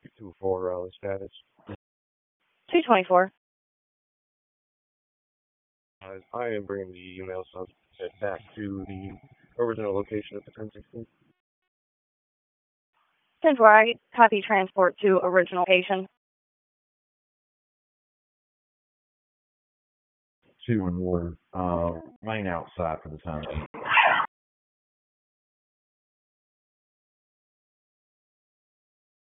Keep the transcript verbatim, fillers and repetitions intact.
two four Raleigh status. two twenty-four. Uh, I am bringing the email subject back to the original location of the ten sixteen. ten four, I copy transport to original location. Two and one. Uh, remain outside for the time being.